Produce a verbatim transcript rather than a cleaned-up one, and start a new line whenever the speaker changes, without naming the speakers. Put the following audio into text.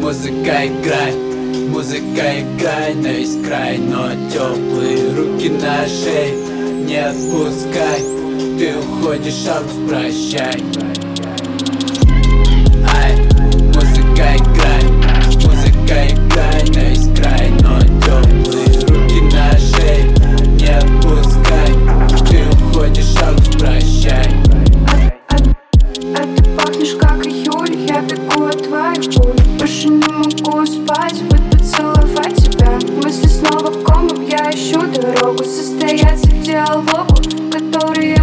Музыка играй, музыка играй на весь край, но теплые руки на шее не отпускай. Ты уходишь, август, прощай. Ай, музыка играй, музыка играй на весь край, но теплые руки на шее не отпускай. Ты уходишь, август, прощай.
А, а, а ты пахнешь как июль, я бегу от твоих пуль. Больше не могу спать, вот поцеловать тебя. Мысли снова комом, я ищу дорогу, состояться к диалогу, который